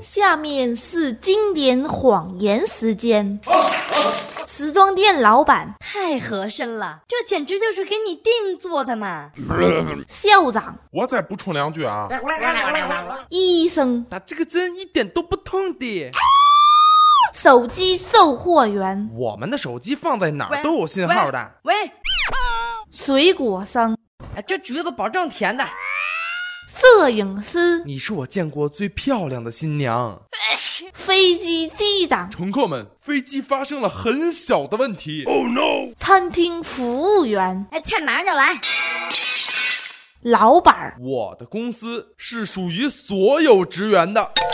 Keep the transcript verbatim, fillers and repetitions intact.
下面是经典谎言时间。时装店老板， 太合身了，这简直就是给你定做的嘛！ 校长， 我再补充两句啊。 医生， 打这个针一点都不痛的。 手机售货员， 我们的手机放在哪儿都有信号的。 喂， 水果商， 这橘子保证甜的。 摄影师， 你是我见过最漂亮的新娘。 飞机机长， 乘客们，飞机发生了很小的问题。Oh no！ 餐厅服务员， 哎，菜马上就来。 老板， 我的公司是属于所有职员的。